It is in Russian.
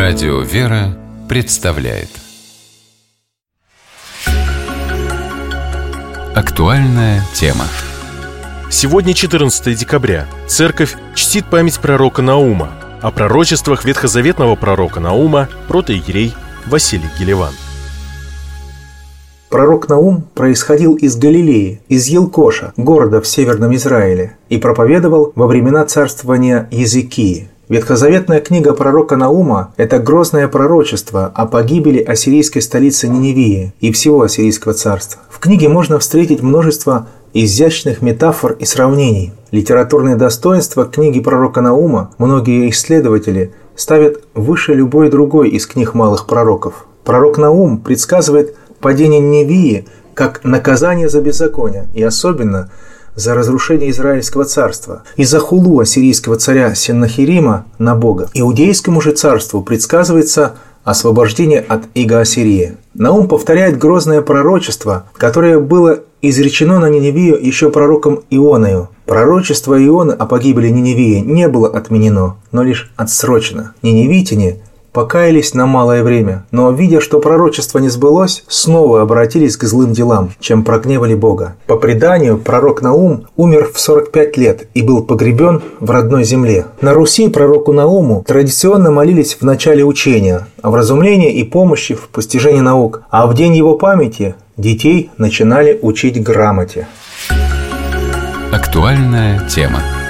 Радио «Вера» представляет актуальная тема. Сегодня 14 декабря. Церковь чтит память пророка Наума. О пророчествах ветхозаветного пророка Наума протоиерей Василий Гелеван. Пророк Наум происходил из Галилеи, из Елкоша, города в Северном Израиле, и проповедовал во времена царствования Езекии. Ветхозаветная книга пророка Наума – это грозное пророчество о погибели ассирийской столицы Ниневии и всего ассирийского царства. В книге можно встретить множество изящных метафор и сравнений. Литературные достоинства книги пророка Наума многие исследователи ставят выше любой другой из книг малых пророков. Пророк Наум предсказывает падение Ниневии как наказание за беззаконие, и особенно за разрушение Израильского царства и за хулу ассирийского царя Сеннахерима на Бога. Иудейскому же царству предсказывается освобождение от ига Ассирии. Наум повторяет грозное пророчество, которое было изречено на Ниневию еще пророком Ионою. Пророчество Ионы о погибели Ниневии не было отменено, но лишь отсрочено. Ниневитяне покаялись на малое время, но, видя, что пророчество не сбылось, снова обратились к злым делам, чем прогневали Бога. По преданию, пророк Наум умер в 45 лет и был погребен в родной земле. На Руси пророку Науму традиционно молились в начале учения о вразумлении и помощи в постижении наук, а в день его памяти детей начинали учить грамоте. Актуальная тема.